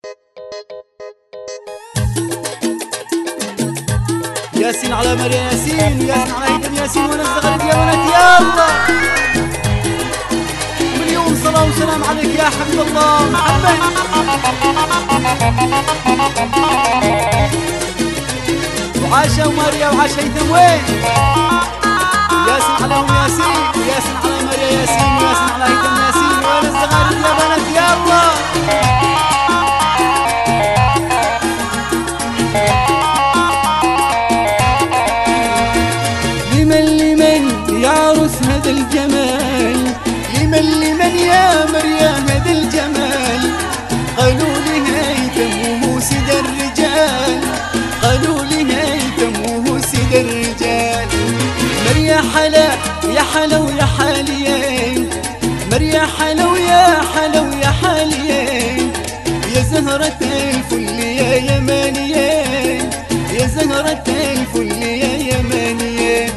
ياسين على مريم ياسين، وياسين على هيثم ياسين، وناس غريب يا بنات يلا. مليون صلاة وسلام عليك يا حبيب الله محمد. وعاشا وماريا وعاشا هيثم وين؟ ياسين على ياسين، وياسين على مريم ياسين، وياسين على هيثم ياسين، وناس غريب يا بنات يلا. هذا الجمال لمن يا مريم هذا الجمال. قالوا لي هيثم وهو سيد الرجال، قالوا لي هيثم وهو سيد الرجال. مريا حلا يا حلا ويا حاليين، مريا حلا ويا حلا ويا حاليين. يا زهرة الفل يا يمانيين، يا زهرة الفل يا يمانيين.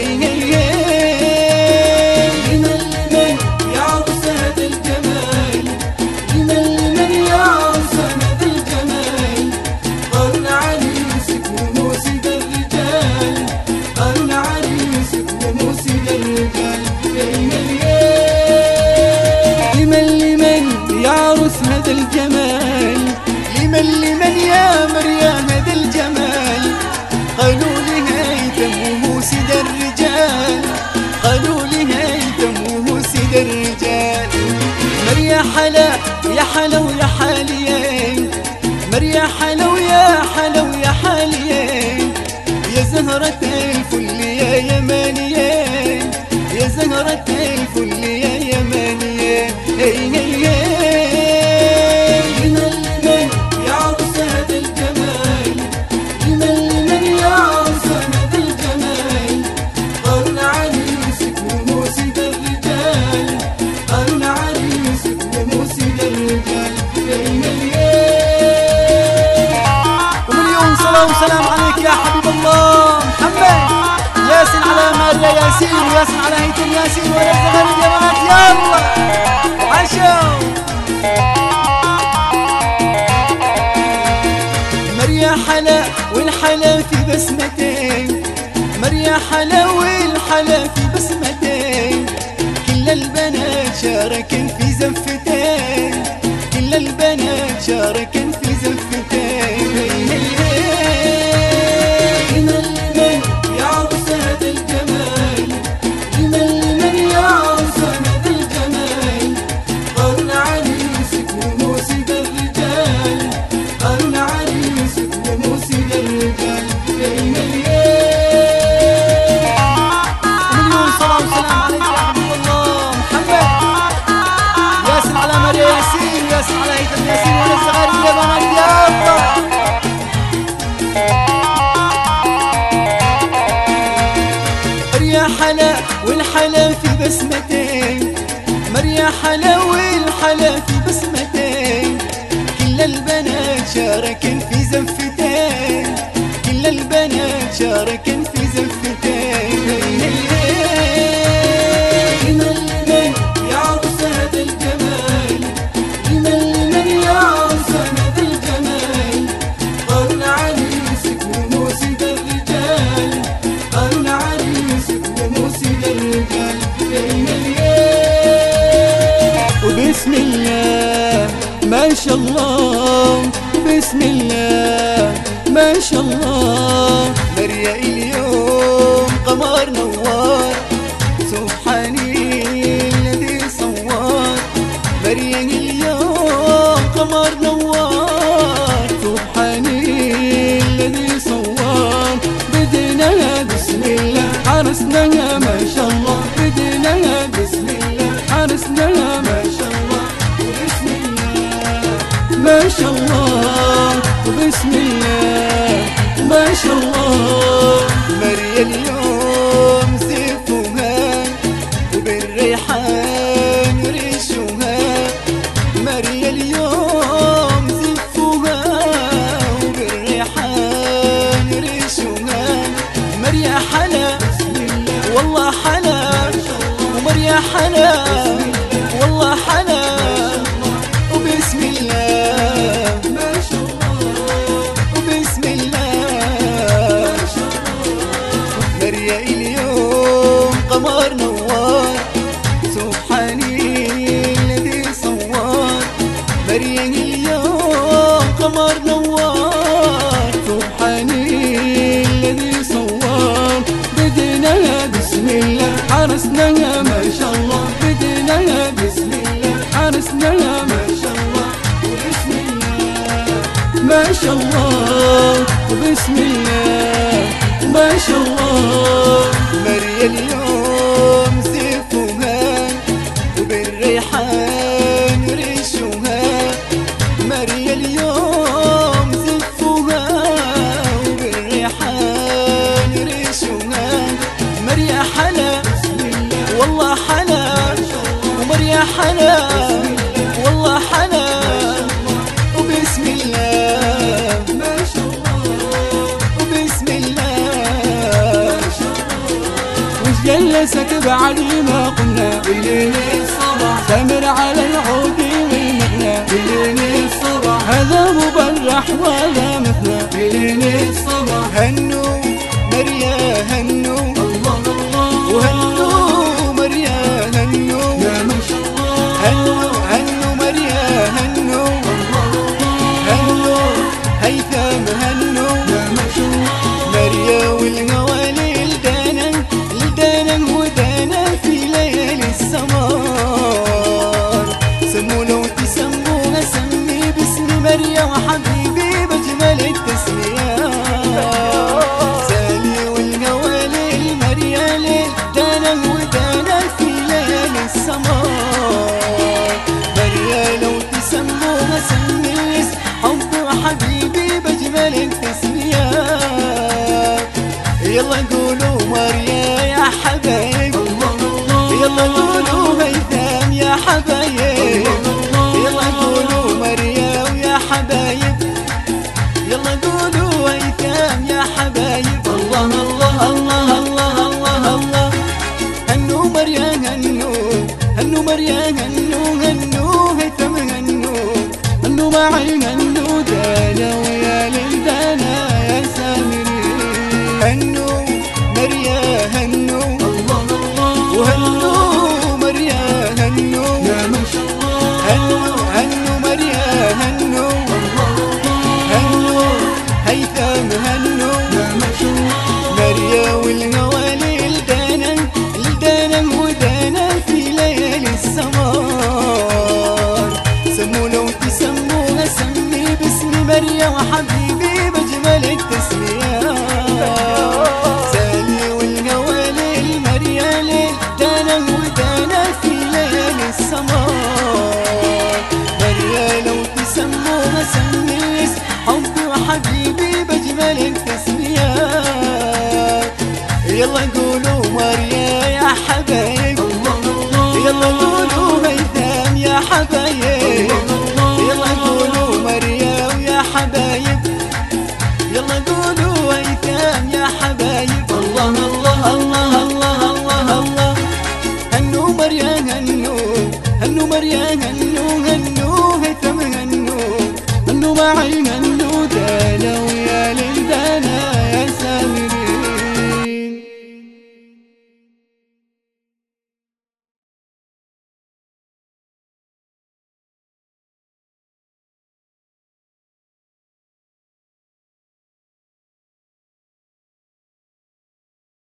هذا الجمال لمن يا مريم هذا الجمال. قالوا لي هيثم وهو سيد الرجال، قالوا لي هيثم وهو سيد الرجال. مريا حلا يا حلا ويا حاليين، مريا حلا ويا حلا ويا حاليين. يا زهرة الفل يا يمانيين، يا زهرة الفل يا يمانيين. وسلام عليك يا حبيب الله محمد. ياسين على ماريا ياسين، وياسين على هيثم ياسين، ويا الزغاريد يا بنات يلا. عاشوا مريا حلا والحلا في بسمتين، مريا حلا والحلا في بسمتين. كل البنات شاركن في زفتين، كل البنات شاركن في زفتين. ياسين على هيثم ياسين، وناس غريب يا بنات يلا. مريا حلا والحلا في بسمتين، مريا حلا والحلا في بسمتين. كل البنات شاركن في زفتين، كل البنات شاركن في زفتين. بسم الله ما شاء الله، بسم الله ما شاء الله. مريا اليوم قمر نوار، سبحاني الذي صور. مريا اليوم قمر نوار، سبحاني الذي صور. بديناها بسم الله، حرسناها ما شاء الله. بديناها بسم الله، حرسناها ما شاء الله. ما شاء الله وبسم الله ما شاء الله. مريا اليوم زفوها وبالريحان ريشوها. مريا اليوم زفوها وبالريحان ريشوها. مريا حلا والله حلا، ومريا حلا والله حلا. وبسم الله شاء الله وبسم الله ما شاء الله. مريا اليوم زفوها وبالريحان ريشوها، مريا اليوم زفوها وبالريحان ريشوها. مريا حلا والله حلا، ومريا حلا والله حلا وبسم الله ما شاء الله وبسم الله ما شاء الله. وش جلسك بعد ما قمنا بليل الصباح، سامر على العود والمغنى بليل الصباح، هذا مبرح ولا مثنى بليل الصباح. هنو مريا هنو الله الله، وهنو مريا هنو يا ما شاء الله. هنو هنو مريا هنو هنو هيثم هنو يا ما شاء الله. مريا والهوالي الدانا الدانا ودانا في ليالي السمار. سموا لو تسموها سمي باسم مريا وحبيبي بجمل التسميات. سالي والهوالي المريا ليل دانا ودانا في ليالي السمار. مريا لو تسموها سمي الاسم حبي وحبيبي بجمل التسميات. يلا قولوا مريا يا حبايب، يلا قولوا هيثم يا حبايب، يلا قولوا مريا ويا حبايب، يلا قولوا هيثم يا حبايب. الله الله الله الله الله الله. هنو مريا هنو هنو مريا هنو هنو هيثم هنو هنو معي هنو دانا ويا للدانا يا سامري. هنو مريا هنو الله الله، وهنو مريا هنو يا ما شاء الله. هنو هنو مريا هنو هنو هيثم هنو يا ما شاء الله. مريا والهوالي الدانا الدانا ودانا في ليالي السمار. سموا لو تسموها سمي باسم مريا وحبيبي بجمل التسميات. سالي والهوالي المريا ليل دانا ودانا في ليالي السمار. مريا لو تسموها سمي الاسم حبي وحبيبي بجمل التسميات. يلا قولوا مريا يا حبايب، يلا قولوا هيثم يا حبايب، يلا قولوا مريا ويا حبايب، يلا قولوا هيثم يا حبايب. الله الله الله الله الله الله. هنو مريا هنو هنو مريا هنو هنو هيثم هنو هنو معي هنو دانا ويا